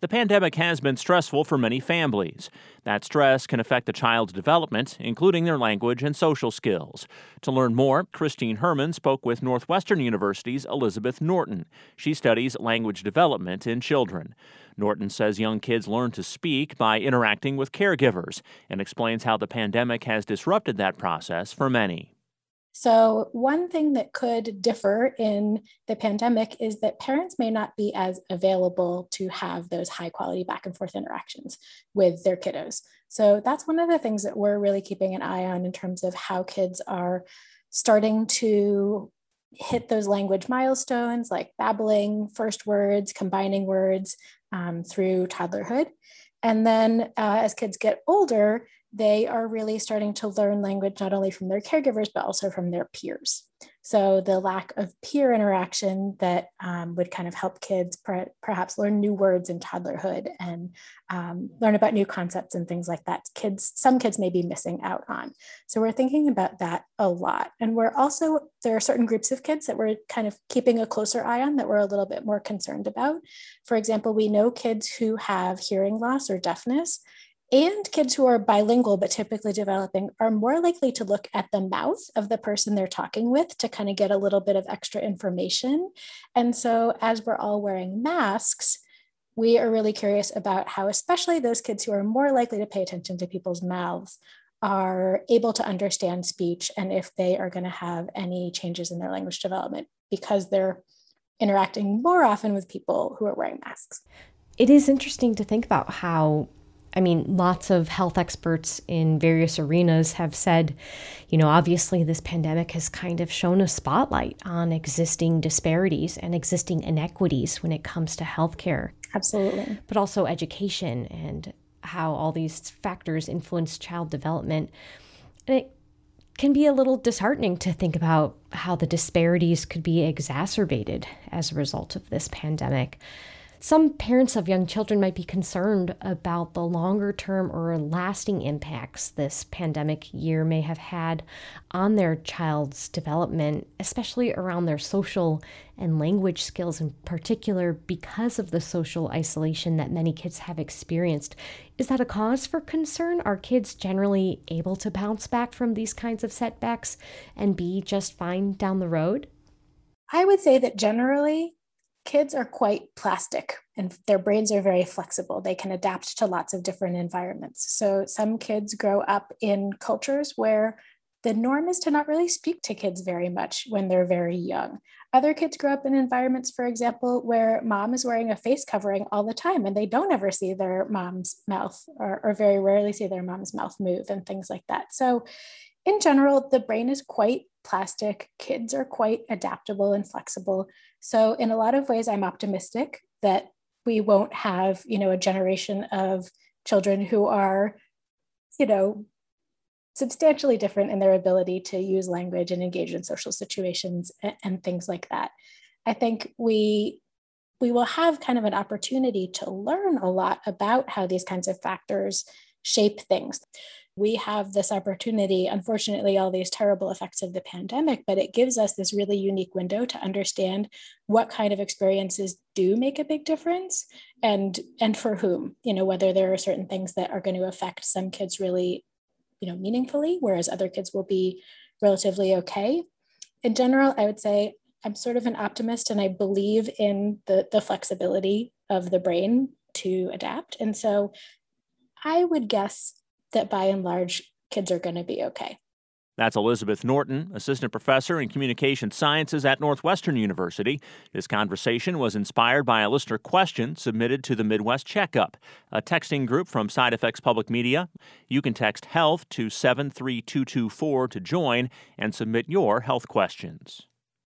The pandemic has been stressful for many families. That stress can affect a child's development, including their language and social skills. To learn more, Christine Herman spoke with Northwestern University's Elizabeth Norton. She studies language development in children. Norton says young kids learn to speak by interacting with caregivers and explains how the pandemic has disrupted that process for many. So one thing that could differ in the pandemic is that parents may not be as available to have those high quality back and forth interactions with their kiddos. So that's one of the things that we're really keeping an eye on in terms of how kids are starting to hit those language milestones like babbling first words, combining words through toddlerhood. And then as kids get older, they are really starting to learn language not only from their caregivers, but also from their peers. So the lack of peer interaction that would kind of help kids perhaps learn new words in toddlerhood and learn about new concepts and things like that. Some kids may be missing out on. So we're thinking about that a lot. And there are certain groups of kids that we're kind of keeping a closer eye on that we're a little bit more concerned about. For example, we know kids who have hearing loss or deafness and kids who are bilingual but typically developing are more likely to look at the mouth of the person they're talking with to kind of get a little bit of extra information. And so as we're all wearing masks, we are really curious about how especially those kids who are more likely to pay attention to people's mouths are able to understand speech and if they are going to have any changes in their language development because they're interacting more often with people who are wearing masks. It is interesting to think about how lots of health experts in various arenas have said, obviously this pandemic has kind of shown a spotlight on existing disparities and existing inequities when it comes to healthcare. Absolutely. But also education and how all these factors influence child development. And it can be a little disheartening to think about how the disparities could be exacerbated as a result of this pandemic. Some parents of young children might be concerned about the longer term or lasting impacts this pandemic year may have had on their child's development, especially around their social and language skills in particular because of the social isolation that many kids have experienced. Is that a cause for concern? Are kids generally able to bounce back from these kinds of setbacks and be just fine down the road? I would say that generally, kids are quite plastic and their brains are very flexible. They can adapt to lots of different environments. So some kids grow up in cultures where the norm is to not really speak to kids very much when they're very young. Other kids grow up in environments, for example, where mom is wearing a face covering all the time and they don't ever see their mom's mouth or very rarely see their mom's mouth move and things like that. So in general, the brain is quite plastic. Kids are quite adaptable and flexible. So in a lot of ways, I'm optimistic that we won't have, a generation of children who are, substantially different in their ability to use language and engage in social situations and things like that. I think we will have kind of an opportunity to learn a lot about how these kinds of factors shape things. We have this opportunity, unfortunately, all these terrible effects of the pandemic, but it gives us this really unique window to understand what kind of experiences do make a big difference and for whom, whether there are certain things that are going to affect some kids really, meaningfully, whereas other kids will be relatively okay. In general, I would say I'm sort of an optimist and I believe in the flexibility of the brain to adapt. And so I would guess that by and large, kids are going to be okay. That's Elizabeth Norton, assistant professor in communication sciences at Northwestern University. This conversation was inspired by a listener question submitted to the Midwest Checkup, a texting group from Side Effects Public Media. You can text HEALTH to 73224 to join and submit your health questions.